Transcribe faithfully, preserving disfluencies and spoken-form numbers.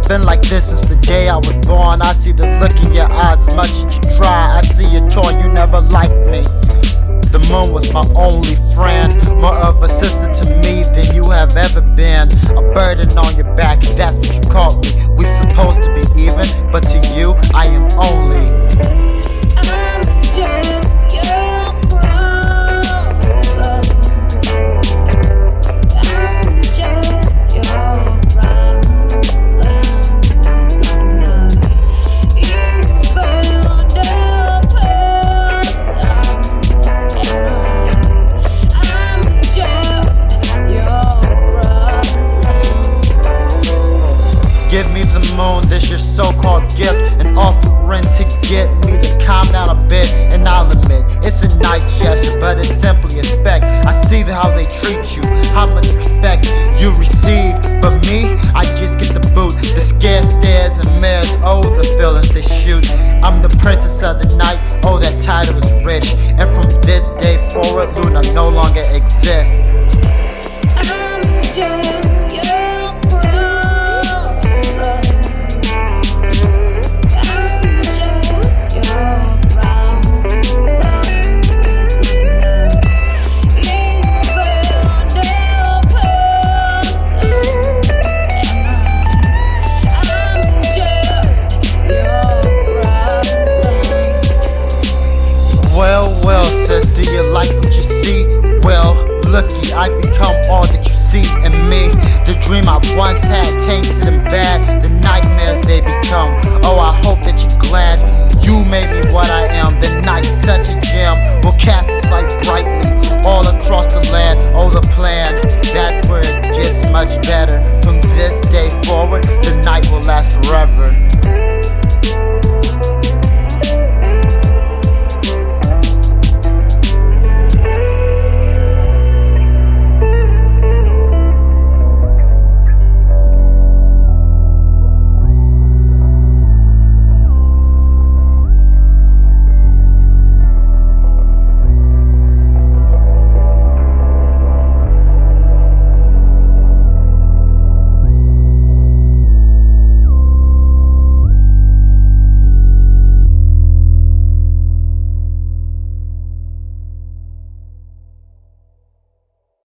been like this since the day I was born. I see the look in your eyes as much as you try. I see you torn, you never liked me. The moon was my only friend, more of a sister to me than you have ever been. A burden on your back, that's what you called me. We supposed to be even, but to you, I am only I'm just your problem. I'm just your problem. It's not enough. You found a person. I'm just your problem. Give me the moon, this your so-called gift, an offering to get me to calm down a bit. And I'll admit, it's a nice gesture, but it's simply a speck. I see how they treat you, how much respect you receive. But me, I just get the boot